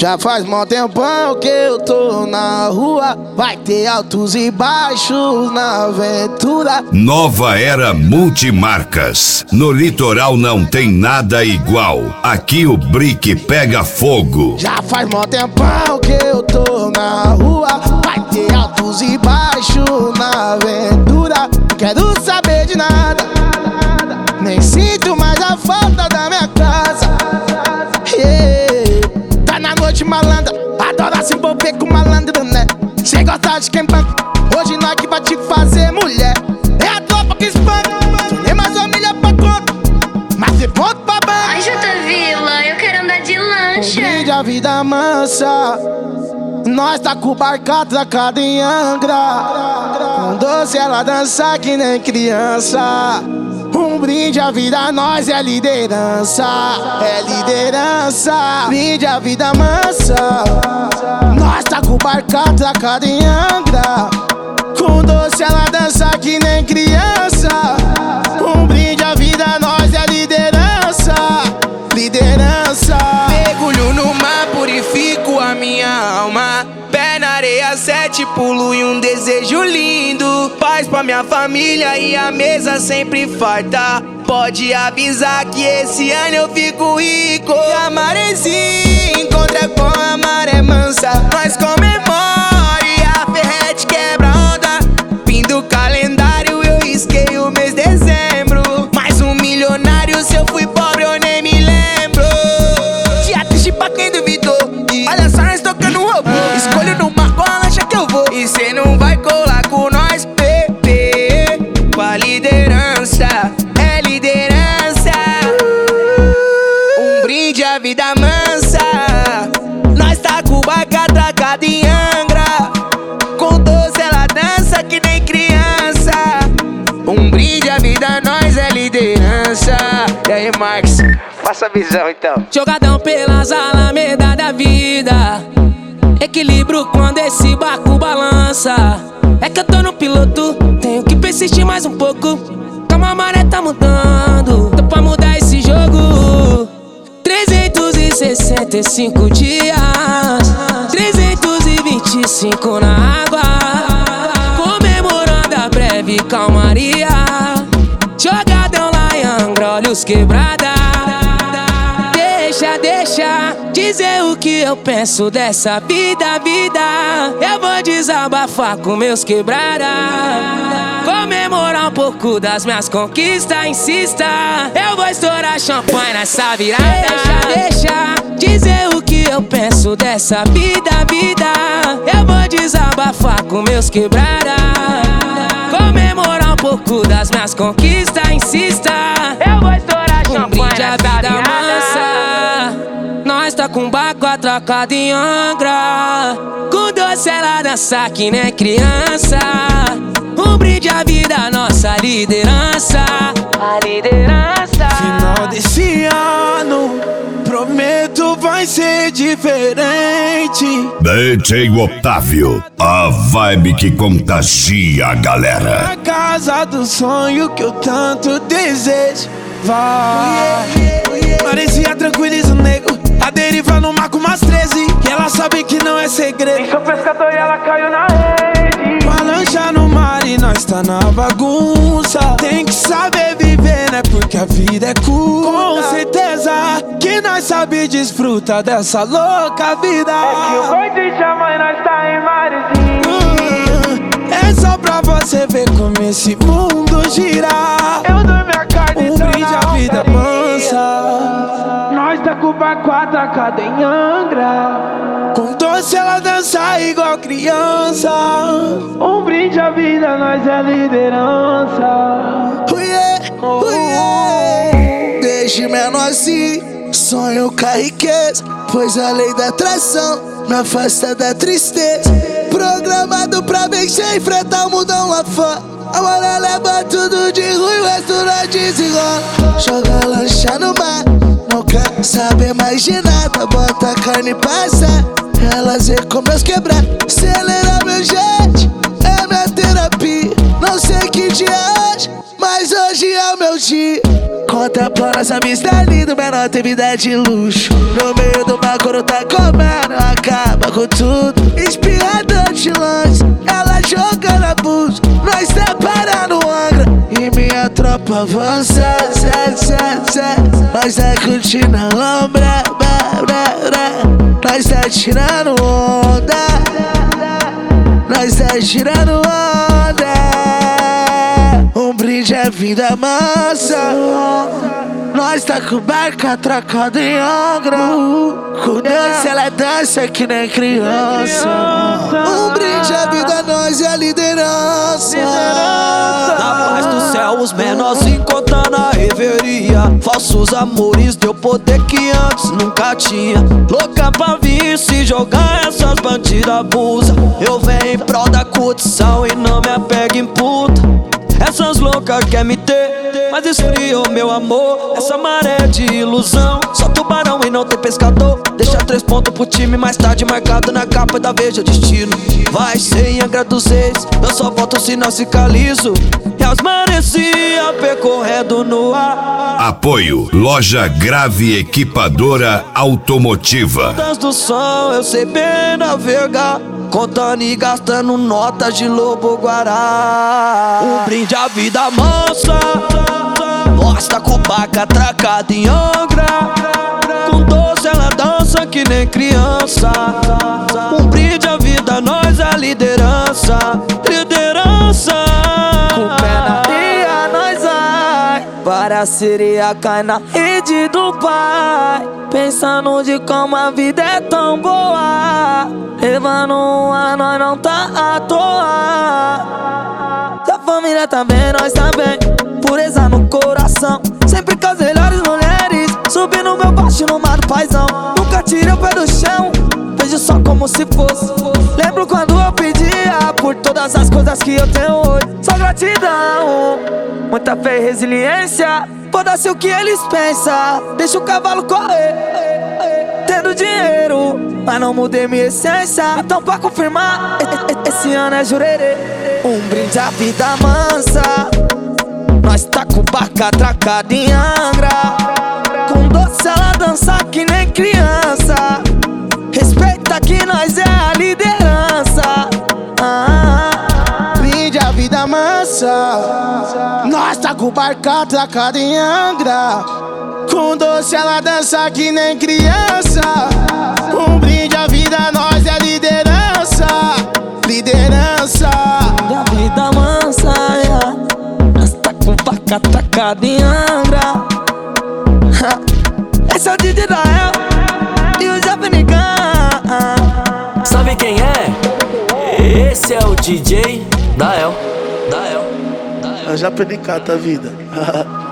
Já faz mó tempão que eu tô na rua. Vai ter altos e baixos na aventura. Nova Era Multimarcas. No litoral não tem nada igual. Aqui o brick pega fogo. Já faz mó tempão que eu tô na rua. Vai ter altos e baixos na aventura. Quero saber de nada, nem sinto mais a falta da minha casa. Tá na noite malandra, adora se envolver com malandro, né? Cê gosta de quem banca, hoje nós que vai te fazer mulher. É a tropa que espanca, nem mais família pra conta, mas de ponto pra banca. Ai, Jota Vila, eu quero andar de lancha. Brinde a vida mansa, nós tá com o barco atracado em Angra. Com doce ela dança que nem criança. Um brinde à vida, nós é liderança. É liderança. Brinde a vida mansa, nós tá com o barco atracado em Angra. Com doce ela dança que nem criança. Um brinde à vida, nós é liderança. Liderança. Mergulho no mar, purifico a minha alma. Pé na areia, 7 pulo e um desejo lindo. Paz pra minha família e a mesa sempre farta. Pode avisar que esse ano eu fico rico. E a maresia encontra com a maré mansa. Nós comemora e a ferrete quebra onda. Fim do calendário eu risquei o mês de dezembro. Mais um milionário, se eu fui pobre eu nem me lembro. Dia triste pra quem duvidou. Olha só nós tocando um robô. Escolho numa qual lancha que eu vou. E cê não vai colar com nós, bebê. Com a liderança, é liderança. Um brinde à vida mansa. Nós tá com o barco atracado em Angra. Com doce ela dança que nem criança. Um brinde à vida, nós é liderança. E aí, Marcos, faça a visão então. Jogadão pelas alamedas da vida. Equilíbrio quando esse barco balança. É que eu tô no piloto, tenho que persistir mais um pouco. Calma, a maré tá mudando, tô pra mudar esse jogo. 365 dias, 325 na água. Comemorando a breve calmaria. Jogadão lá em Angra, olha os quebrada. Deixa dizer o que eu penso dessa vida. Eu vou desabafar com meus quebrada. Comemorar um pouco das minhas conquistas, insista. Eu vou estourar champanhe nessa virada. Deixa dizer o que eu penso dessa vida. Eu vou desabafar com meus quebrada. Comemorar um pouco das minhas conquistas, insista. Eu vou estourar champanhe nessa virada. Nós tá com o barco atracado em Angra. Com doce ela dança que nem criança. Um brinde à vida, nossa liderança. A liderança. Final desse ano, prometo vai ser diferente. DJ Otávio, a vibe que contagia a galera. A casa do sonho que eu tanto desejo. Vai. Maresia tranquiliza o nego. A deriva no mar com umas 13. E ela sabe que não é segredo. Sou pescador e ela caiu na rede. Uma lancha no mar e nós tá na bagunça. Tem que saber viver, né? Porque a vida é curta. Com certeza que nós sabe desfrutar dessa louca vida. É que o boi de mãe nós tá em Maresia. É só pra você ver como esse mundo gira. Eu dou minha carne. Um brinde à vida mansa. Nós tá com o barco atracado em Angra. Com doce ela dança igual criança. Um brinde à vida, nós é liderança. Desde menor assim, sonho com a riqueza, pois a lei da atração me afasta da tristeza. Programado pra vencer, enfrentar o mundão lá fora. A maré leva tudo de ruim, o resto nós desenrola. Joga lancha no mar, não quer saber mais de nada. Bota a carne e passa, elas vê como meus quebrar. Acelera meu jet, é minha terapia. Não sei que dia é hoje, mas hoje é o meu dia. Com Conta pra nossa vista linda, menor tem vida de luxo. No meio do mar quando tá comendo, acaba com tudo. Espirrador de lanche, ela jogando abuso. Nós tá parando Angra e minha tropa avança, nós tá curtindo a lombra, nós tá tirando onda, nós tá tirando onda. Um brinde é vida mansa, nós tá com barca atracada em Angra. Com dança ela dança que nem criança. Um brinde é vida, nós é a liderança. Na paz do céu os menorzinhos contando a reveria. Falsos amores deu poder que antes nunca tinha. Louca pra vir se jogar essas bandidas abusa. Eu venho em prol da curtição e não me apego em puta. Essas loucas quer me ter, mas esfriou meu amor. Essa maré de ilusão, só tubarão e não tem pescador. Deixa 3 pontos pro time, mais tarde marcado na capa da Veja Destino. Vai ser em Angra dos Reis, eu só volto se não ficar liso. E as marecia percorrendo no ar. Apoio Loja Grave Equipadora Automotiva. Ondas do som eu sei bem navegar, contando e gastando notas de lobo guará. Um brinde à vida mansa, nós tá com barca atracada em Angra. Com doce ela dança que nem criança. Um brinde à vida, nós é a liderança. Liderança. Com o pé na areia nós vai, para a sereia cai na rede do pai. Pensando de como a vida é tão boa, levando a nós não tá à toa. Se a família tá bem, nós tá bem. Pureza no coração, sempre com as melhores mulheres. Subindo meu baixo no mar do paizão. Nunca tirei o pé do chão, vejo só como se fosse. Lembro quando eu pedia por todas as coisas que eu tenho hoje. Só gratidão, muita fé e resiliência. Foda-se o que eles pensam, deixa o cavalo correr. Tendo dinheiro, mas não mudei minha essência. Então pra confirmar, esse ano é jurerê. Um brinde à vida mansa, nós tá com barca atracada em Angra. Com doce ela dança que nem criança. Respeita que nós é a liderança. Brinde a vida mansa, nós tá com barca atracada em Angra. Com doce ela dança que nem criança. Um brinde a vida, nós é a liderança. Liderança. Da vida mansa, yeah. Nós tá com barca atracada em Angra. Esse é o DJ Dael e o Japanican. Sabe quem é? Esse é o DJ Dael. É o Japanican da vida.